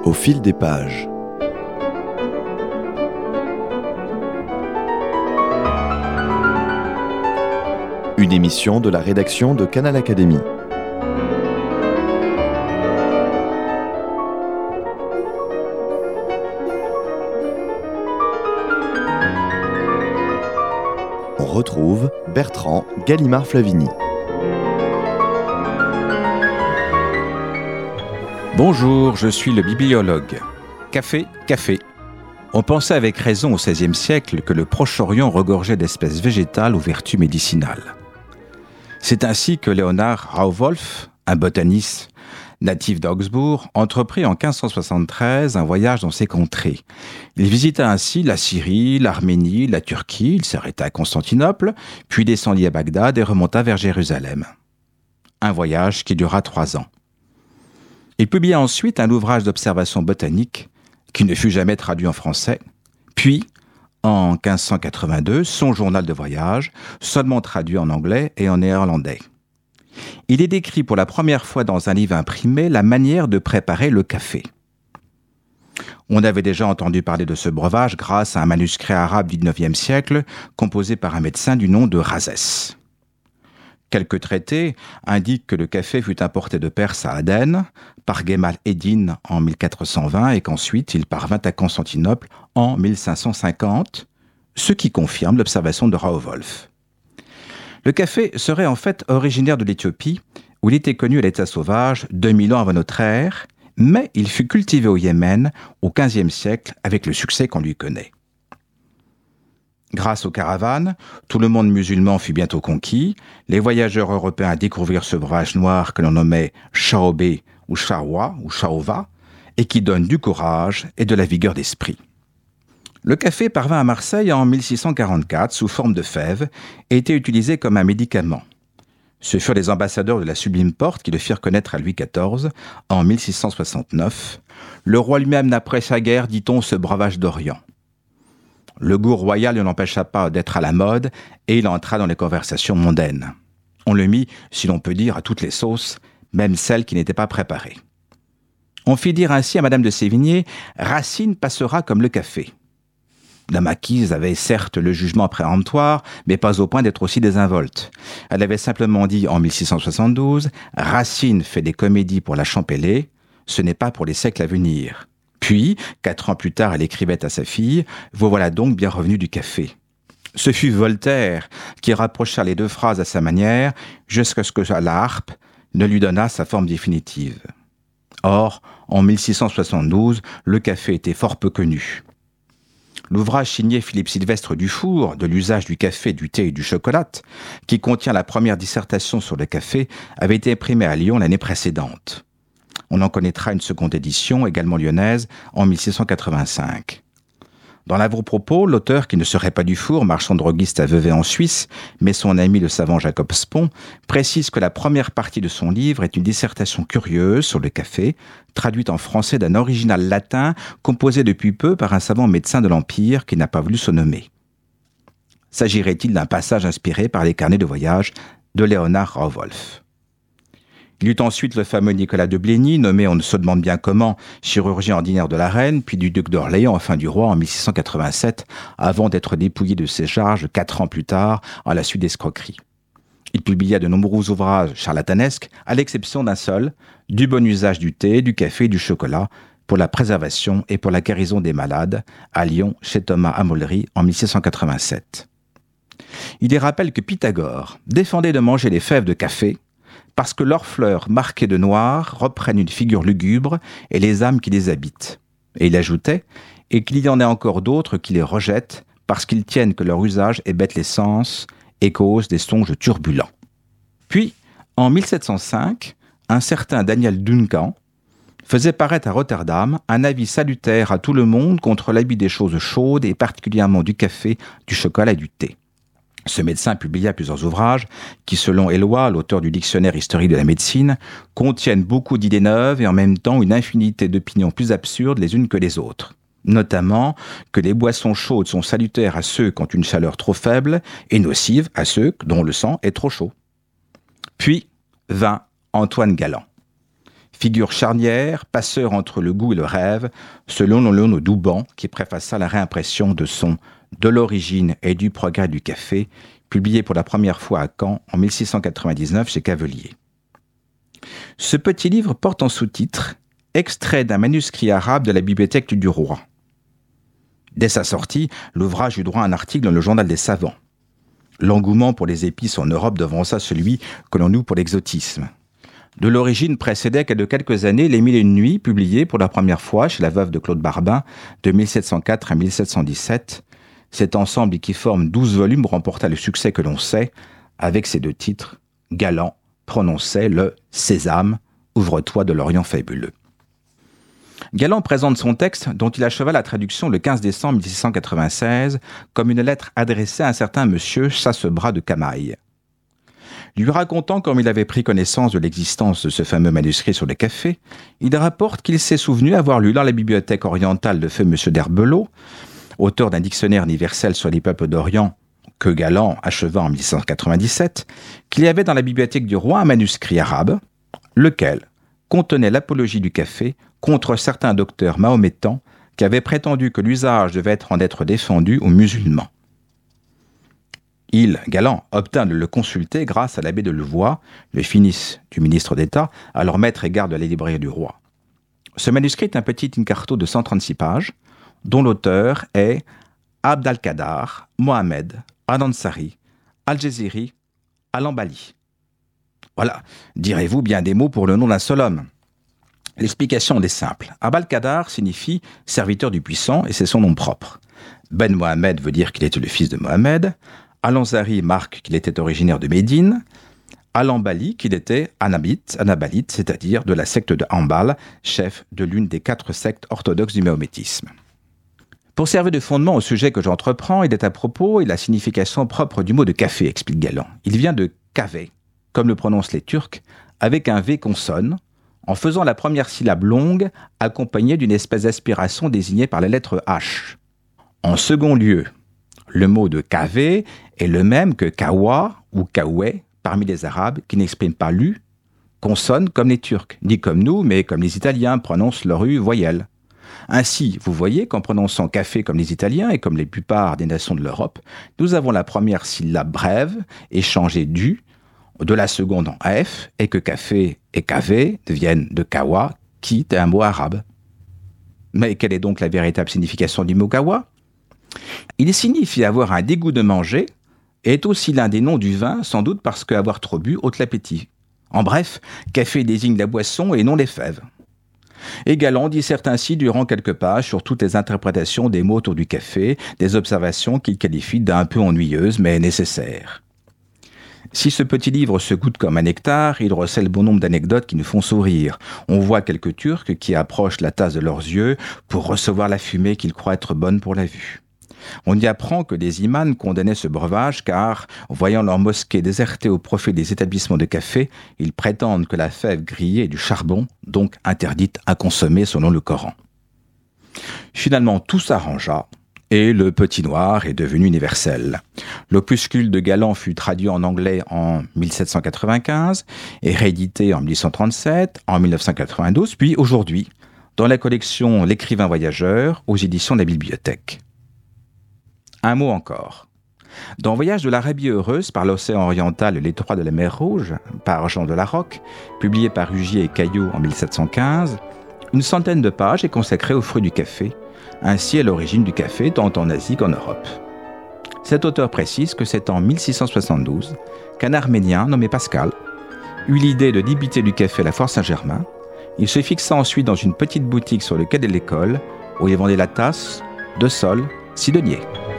Au fil des pages. Une émission de la rédaction de Canal Académie. On retrouve Bertrand Gallimard-Flavigny. Bonjour, je suis le bibliologue. Café, café. On pensait avec raison au XVIe siècle que le Proche-Orient regorgeait d'espèces végétales aux vertus médicinales. C'est ainsi que Leonhard Rauwolf, un botaniste natif d'Augsbourg, entreprit en 1573 un voyage dans ces contrées. Il visita ainsi la Syrie, l'Arménie, la Turquie, il s'arrêta à Constantinople, puis descendit à Bagdad et remonta vers Jérusalem. Un voyage qui dura 3 ans. Il publia ensuite un ouvrage d'observation botanique qui ne fut jamais traduit en français, puis, en 1582, son journal de voyage, seulement traduit en anglais et en néerlandais. Il y décrit pour la première fois dans un livre imprimé la manière de préparer le café. On avait déjà entendu parler de ce breuvage grâce à un manuscrit arabe du XIXe siècle composé par un médecin du nom de Rhazès. Quelques traités indiquent que le café fut importé de Perse à Aden par Gemal Eddin en 1420 et qu'ensuite il parvint à Constantinople en 1550, ce qui confirme l'observation de Rauwolf. Le café serait en fait originaire de l'Éthiopie, où il était connu à l'état sauvage 2000 ans avant notre ère, mais il fut cultivé au Yémen au XVe siècle avec le succès qu'on lui connaît. Grâce aux caravanes, tout le monde musulman fut bientôt conquis. Les voyageurs européens découvrirent ce breuvage noir que l'on nommait Chaobé ou Chawa ou Chaova et qui donne du courage et de la vigueur d'esprit. Le café parvint à Marseille en 1644 sous forme de fèves et était utilisé comme un médicament. Ce furent les ambassadeurs de la Sublime Porte qui le firent connaître à Louis XIV en 1669. Le roi lui-même n'apprécia guère, dit-on, ce breuvage d'Orient. Le goût royal ne l'empêcha pas d'être à la mode et il entra dans les conversations mondaines. On le mit, si l'on peut dire, à toutes les sauces, même celles qui n'étaient pas préparées. On fit dire ainsi à Madame de Sévigné « Racine passera comme le café ». La marquise avait certes le jugement préemptoire, mais pas au point d'être aussi désinvolte. Elle avait simplement dit en 1672 « Racine fait des comédies pour la Champélé, ce n'est pas pour les siècles à venir ». Puis, 4 ans plus tard, elle écrivait à sa fille « Vous voilà donc bien revenu du café ». Ce fut Voltaire qui rapprocha les deux phrases à sa manière jusqu'à ce que la harpe ne lui donnât sa forme définitive. Or, en 1672, le café était fort peu connu. L'ouvrage signé Philippe Sylvestre Dufour, de l'usage du café, du thé et du chocolat, qui contient la première dissertation sur le café, avait été imprimé à Lyon l'année précédente. On en connaîtra une seconde édition, également lyonnaise, en 1685. Dans l'avant-propos, l'auteur, qui ne serait pas Dufour, marchand droguiste à Vevey en Suisse, mais son ami le savant Jacob Spon, précise que la première partie de son livre est une dissertation curieuse sur le café, traduite en français d'un original latin composé depuis peu par un savant médecin de l'Empire qui n'a pas voulu se nommer. S'agirait-il d'un passage inspiré par les carnets de voyage de Leonhard Rauwolf? Il y eut ensuite le fameux Nicolas de Bligny, nommé on ne se demande bien comment, chirurgien ordinaire de la reine, puis du duc d'Orléans, enfin du roi en 1687, avant d'être dépouillé de ses charges 4 ans plus tard, à la suite d'escroqueries. Il publia de nombreux ouvrages charlatanesques, à l'exception d'un seul, du bon usage du thé, du café et du chocolat, pour la préservation et pour la guérison des malades, à Lyon, chez Thomas Amolery, en 1687. Il y rappelle que Pythagore défendait de manger les fèves de café, parce que leurs fleurs marquées de noir reprennent une figure lugubre et les âmes qui les habitent. Et il ajoutait, et qu'il y en a encore d'autres qui les rejettent parce qu'ils tiennent que leur usage hébète les sens et cause des songes turbulents. Puis, en 1705, un certain Daniel Duncan faisait paraître à Rotterdam un avis salutaire à tout le monde contre l'abus des choses chaudes et particulièrement du café, du chocolat et du thé. Ce médecin publia plusieurs ouvrages qui, selon Éloy, l'auteur du dictionnaire historique de la médecine, contiennent beaucoup d'idées neuves et en même temps une infinité d'opinions plus absurdes les unes que les autres. Notamment que les boissons chaudes sont salutaires à ceux qui ont une chaleur trop faible et nocives à ceux dont le sang est trop chaud. Puis vint Antoine Galland. Figure charnière, passeur entre le goût et le rêve, selon Léon Douban, qui préfaça la réimpression de son « De l'origine et du progrès du café », publié pour la première fois à Caen en 1699 chez Cavelier. Ce petit livre porte en sous-titre « Extrait d'un manuscrit arabe de la bibliothèque du roi ». Dès sa sortie, l'ouvrage eut droit à un article dans le journal des savants. L'engouement pour les épices en Europe devança celui que l'on eut pour l'exotisme. De l'origine précédait de quelques années Les Mille et une Nuits, publié pour la première fois chez la veuve de Claude Barbin de 1704 à 1717. Cet ensemble qui forme 12 volumes remporta le succès que l'on sait, avec ces deux titres. Galland prononçait le « Sésame, ouvre-toi de l'Orient fabuleux ». Galland présente son texte, dont il acheva la traduction le 15 décembre 1696, comme une lettre adressée à un certain monsieur Chassebras de Camaille. Lui racontant comme il avait pris connaissance de l'existence de ce fameux manuscrit sur le café, il rapporte qu'il s'est souvenu avoir lu dans la bibliothèque orientale de feu M. d'Herbelot, auteur d'un dictionnaire universel sur les peuples d'Orient que Galland acheva en 1697, qu'il y avait dans la bibliothèque du roi un manuscrit arabe, lequel contenait l'apologie du café contre certains docteurs mahométans qui avaient prétendu que l'usage devait en être défendu aux musulmans. Galland, obtint de le consulter grâce à l'abbé de Louvois, le finis du ministre d'État, alors maître et garde de la librairie du roi. Ce manuscrit est un petit incarto de 136 pages, dont l'auteur est Abd al-Qadar, Mohamed, Al-Ansari, Al-Jaziri, Al-Ambali. Voilà, direz-vous bien des mots pour le nom d'un seul homme. L'explication est simple. Abd al-Qadar signifie serviteur du puissant et c'est son nom propre. Ben Mohamed veut dire qu'il était le fils de Mohamed. Al-Ansari marque qu'il était originaire de Médine. Al-Ambali qu'il était anabalite, c'est-à-dire de la secte de Hanbal, chef de l'une des 4 sectes orthodoxes du mahométisme. Pour servir de fondement au sujet que j'entreprends, il est à propos et la signification propre du mot de café, explique Galland. Il vient de kavé, comme le prononcent les Turcs, avec un V consonne, en faisant la première syllabe longue, accompagnée d'une espèce d'aspiration désignée par la lettre H. En second lieu, le mot de kavé est le même que kawa ou kawé parmi les Arabes qui n'expriment pas l'U, consonne comme les Turcs, ni comme nous, mais comme les Italiens prononcent leur U voyelle. Ainsi, vous voyez qu'en prononçant café comme les Italiens et comme la plupart des nations de l'Europe, nous avons la première syllabe brève échangée du, de la seconde en F, et que café et kavé deviennent de kawa, qui est un mot arabe. Mais quelle est donc la véritable signification du mot kawa ? Il signifie avoir un dégoût de manger et est aussi l'un des noms du vin, sans doute parce qu'avoir trop bu ôte l'appétit. En bref, café désigne la boisson et non les fèves. Et Galland disserte ainsi durant quelques pages sur toutes les interprétations des mots autour du café, des observations qu'il qualifie d'un peu ennuyeuses mais nécessaires. Si ce petit livre se goûte comme un nectar, il recèle bon nombre d'anecdotes qui nous font sourire. On voit quelques Turcs qui approchent la tasse de leurs yeux pour recevoir la fumée qu'ils croient être bonne pour la vue. On y apprend que les imams condamnaient ce breuvage car, voyant leur mosquée désertée au profit des établissements de café, ils prétendent que la fève grillée est du charbon, donc interdite à consommer selon le Coran. Finalement, tout s'arrangea et le petit noir est devenu universel. L'opuscule de Galland fut traduit en anglais en 1795 et réédité en 1837, en 1992, puis aujourd'hui, dans la collection L'écrivain voyageur, aux éditions de la bibliothèque. Un mot encore. Dans Voyage de l'Arabie heureuse par l'océan oriental et l'étroit de la mer Rouge, par Jean de la Rocque, publié par Hugier et Caillot en 1715, une centaine de pages est consacrée aux fruits du café, ainsi à l'origine du café tant en Asie qu'en Europe. Cet auteur précise que c'est en 1672 qu'un Arménien nommé Pascal eut l'idée de débiter du café à la Foire Saint-Germain. Il se fixa ensuite dans une petite boutique sur le quai de l'école où il vendait la tasse de sol sidonier.